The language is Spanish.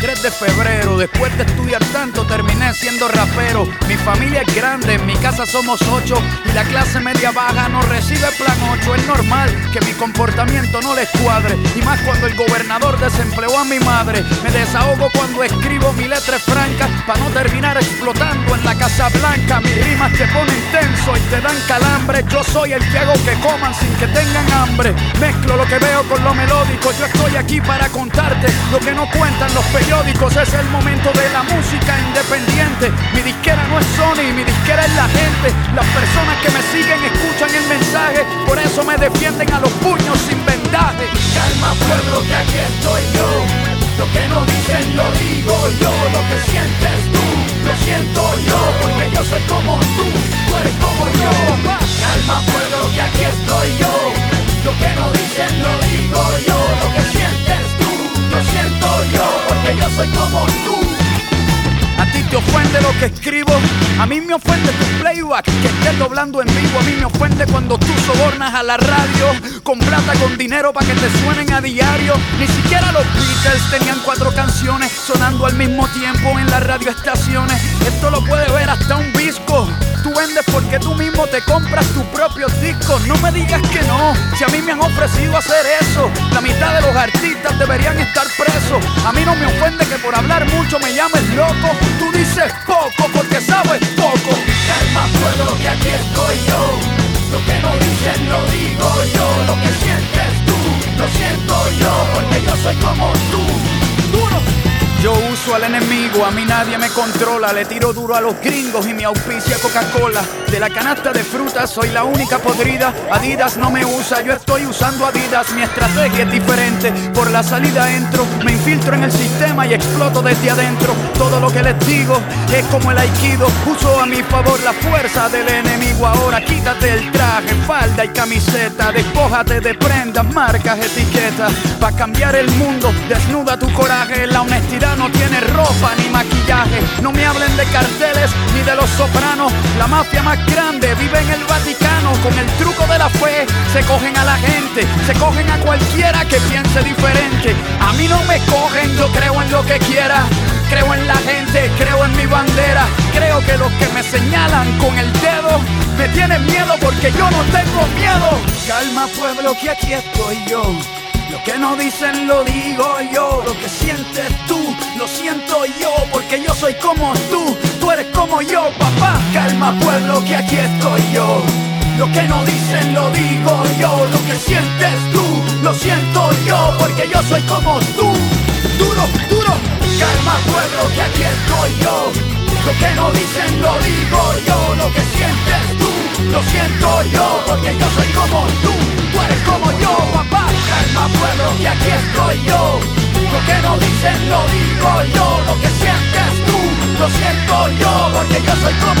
23 de febrero. Después de estudiar tanto terminé siendo rapero. Mi familia es grande, en mi casa somos 8 y la clase media baja no recibe plan 8. Es normal que mi comportamiento no les cuadre, y más cuando el gobernador desempleó a mi madre. Me desahogo cuando escribo, mi letra es franca, pa' no terminar explotando en la Casa Blanca. Mis rimas te ponen tenso y te dan calambre. Yo soy el que hago que coman sin que tengan hambre. Mezclo lo que veo con lo melódico. Yo estoy aquí para contarte lo que no cuentan los periódicos. Es el momento de la música independiente. Mi disquera no es Sony, mi disquera es la gente. Las personas que me siguen escuchan el mensaje, por eso me defienden a los puños sin vendaje. Calma pueblo, que aquí estoy yo. Lo que no dicen lo digo yo. Lo que sientes tú, lo siento yo. Porque yo soy como tú eres como yo. Calma pueblo, que aquí estoy yo. Lo que no dicen lo digo yo. Lo que sientes tú, lo siento yo. Porque yo soy como tú. A ti te ofende lo que escribo, a mí me ofende tu playback que estés doblando en vivo. A mí me ofende cuando tú sobornas a la radio con plata, con dinero para que te suenen a diario. Ni siquiera los Beatles tenían 4 canciones sonando al mismo tiempo en las radioestaciones. Esto lo puede ver hasta un visco. Tú vendes porque tú mismo te compras tus propios discos. No me digas que no, si a mí me han ofrecido hacer eso. La mitad de los artistas deberían estar presos. A mí no me ofende que por hablar mucho me llames loco. Tú dices poco porque sabes poco. Calma pueblo, que aquí estoy yo. Lo que no dicen lo digo yo. Lo que sientes tú, lo siento yo. Porque yo soy como tú. Duro. Yo uso al enemigo, a mí nadie me controla. Le tiro duro a los gringos y me auspicia Coca-Cola. De la canasta de frutas soy la única podrida. Adidas no me usa, yo estoy usando Adidas. Mi estrategia es diferente, por la salida entro. Me infiltro en el sistema y exploto desde adentro. Todo lo que les digo es como el aikido. Uso a mi favor la fuerza del enemigo. Ahora quítate el traje, falda y camiseta. Despójate de prendas, marcas, etiquetas. Pa' cambiar el mundo, desnuda tu coraje. La honestidad no tiene ropa ni maquillaje. No me hablen de carteles ni de los sopranos. La mafia más grande vive en el Vaticano. Con el truco de la fe se cogen a la gente, se cogen a cualquiera que piense diferente. A mí no me cogen, yo creo en lo que quiera. Creo en la gente, creo en mi bandera. Creo que los que me señalan con el dedo me tienen miedo porque yo no tengo miedo. Calma pueblo, que aquí estoy yo. Lo que no dicen lo digo yo. Lo que sientes tú, lo siento yo. Porque yo soy como tú eres como yo, papá. Calma pueblo, que aquí estoy yo. Lo que no dicen lo digo yo. Lo que sientes tú, lo siento yo. Porque yo soy como tú. Duro, duro. Calma pueblo, que aquí estoy yo. Lo que no dicen lo digo yo. Lo que sientes tú, lo siento yo. Porque yo soy como tú eres como yo, papá. Calma pueblo, que aquí estoy yo. Lo que no dicen lo digo yo. Lo que sientes tú, lo siento yo. Porque yo soy como